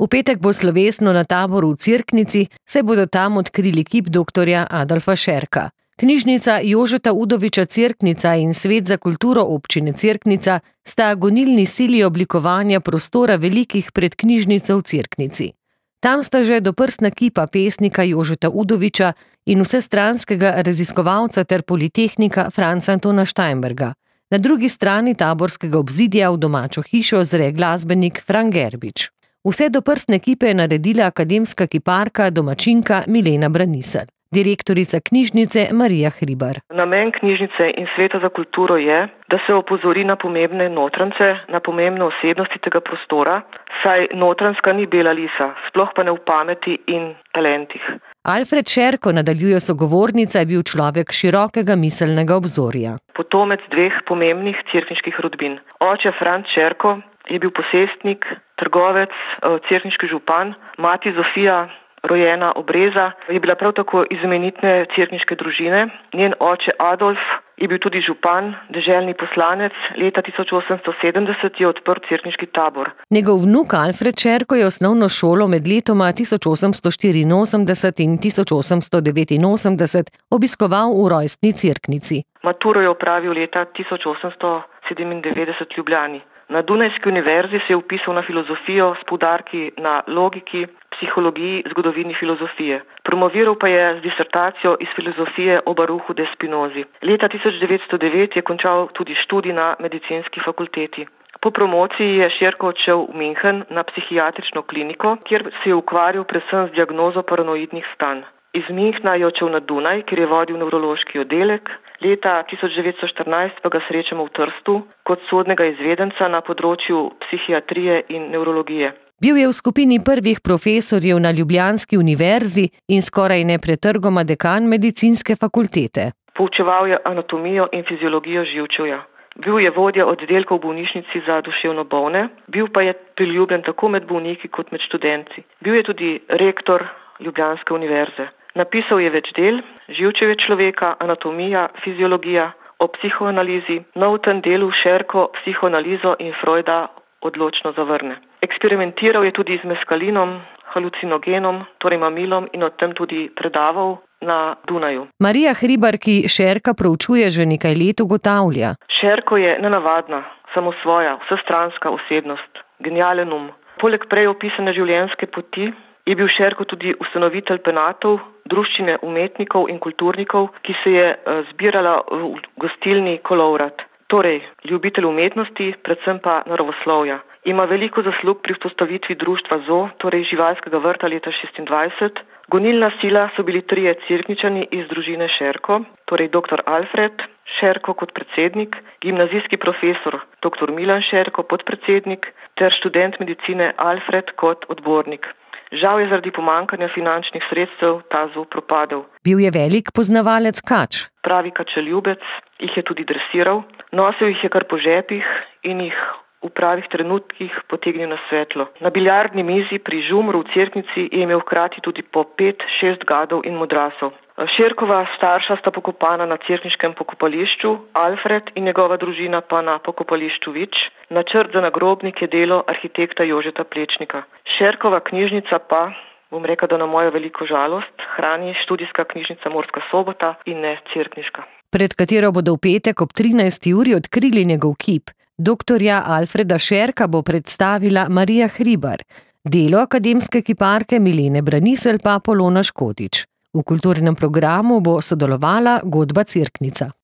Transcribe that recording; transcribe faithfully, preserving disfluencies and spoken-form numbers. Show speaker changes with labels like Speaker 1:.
Speaker 1: V petek bo slovesno na taboru v Cerknici, saj bodo tam odkrili kip doktorja Adolfa Šerka. Knjižnica Jožeta Udoviča Cerknica in Svet za kulturo občine Cerknica sta gonilni sili oblikovanja prostora velikih pred knjižnico v Cerknici. Tam sta že doprstna kipa pesnika Jožeta Udoviča in vsestranskega raziskovalca ter politehnika Franca Antona Steinberga. Na drugi strani taborskega obzidja v domačo hišo zre glasbenik Fran Gerbič. Vse doprstne kipe je naredila akademska kiparka, domačinka Milena Braniselj. Direktorica knjižnice Marija Hribar.
Speaker 2: Namen knjižnice in Sveta za kulturo je, da se opozori na pomembne notrance, na pomembne osebnosti tega prostora, saj notranska ni bela lisa, sploh pa ne v pameti in talentih.
Speaker 1: Alfred Šerko, nadaljuje sogovornica, je bil človek širokega miselnega obzorja.
Speaker 2: Potomec dveh pomembnih cerkniških rodbin. Oče Franc Šerko je bil posestnik, trgovec, cerkniški župan, mati Zofija, rojena Obreza, je bila prav tako iz imenitne cerkniške družine. Njen oče Adolf je bil tudi župan, deželni poslanec. Leta tisoč osemsto sedemdeset je odprl cerkniški tabor.
Speaker 1: Njegov vnuk Alfred Šerko je osnovno šolo med letoma tisoč osemsto štiriinosemdeset in tisoč osemsto devetinosemdeset obiskoval v rojstni Cerknici.
Speaker 2: Maturo je opravil leta tisoč osemsto sedemindevetdeset v Ljubljani. Na Dunajski univerzi se je vpisal na filozofijo s poudarki na logiki, psihologiji, zgodovini filozofije. Promoviral pa je z disertacijo iz filozofije o Baruchu de Spinozi. Leta tisoč devetsto devet je končal tudi študij na medicinski fakulteti. Po promociji je Šerko odšel v München na psihiatrično kliniko, kjer se je ukvarjal predvsem z diagnozo paranoidnih stanj. Iz Münchna je odšel na Dunaj, kjer je vodil nevrološki oddelek. Leta tisoč devetsto štirinajst pa ga srečamo v Trstu kot sodnega izvedenca na področju psihiatrije in nevrologije.
Speaker 1: Bil je v skupini prvih profesorjev na Ljubljanski univerzi in skoraj nepretrgoma dekan medicinske fakultete.
Speaker 2: Poučeval je anatomijo in fiziologijo živčevja. Bil je vodja oddelka v bolnišnici za duševno bolne, bil pa je priljubljen tako med bolniki kot med študenti. Bil je tudi rektor Ljubljanske univerze. Napisal je več del, živčevje človeka, anatomija, fiziologija, o psihoanalizi. No, v tem delu Šerko psihoanalizo in Freuda odločno zavrne. Eksperimentiral je tudi z meskalinom, halucinogenom, torej mamilom, in o tem tudi predaval na Dunaju.
Speaker 1: Marija Hribar, ki Šerka proučuje že nekaj let, ugotavlja.
Speaker 2: Šerko je nenavadna, samosvoja, vsestranska osebnost, genijalen um. Poleg prej opisane življenjske poti je bil Šerko tudi ustanovitelj penatov, druščine umetnikov in kulturnikov, ki se je zbirala v gostilni Kolovrat. Torej, ljubitelj umetnosti, predvsem pa naravoslovja. Ima veliko zaslug pri vzpostavitvi društva Zoo, torej živalskega vrta leta šestindvajset. Gonilna sila so bili trije Cerkničani iz družine Šerko, torej doktor Alfred Šerko kot predsednik, gimnazijski profesor doktor Milan Šerko podpredsednik ter študent medicine Alfred kot odbornik. Žal je zaradi pomankanja finančnih sredstev ta zoo propadel.
Speaker 1: Bil je velik poznavalec kač.
Speaker 2: Pravi kačeljubec, jih je tudi dresiral, nosil jih je kar po žepih in jih v pravih trenutkih potegnil na svetlo. Na biljardni mizi pri Žumru v Cerknici je imel hkrati tudi po pet, šest gadov in modrasov. Šerkova starša sta pokopana na cerkniškem pokopališču, Alfred in njegova družina pa na pokopališču Vič. Načrt za nagrobnik je delo arhitekta Jožeta Plečnika. Šerkova knjižnica pa, bom rekel, da na mojo veliko žalost, hrani študijska knjižnica Murska Sobota in ne cerkniška.
Speaker 1: Pred katero bodo v petek ob trinajsti uri odkrili njegov kip. Doktorja Alfreda Šerka bo predstavila Marija Hribar, delo akademske kiparke Milene Braniselj pa Polona Škotič. V kulturnem programu bo sodelovala godba Cerknica.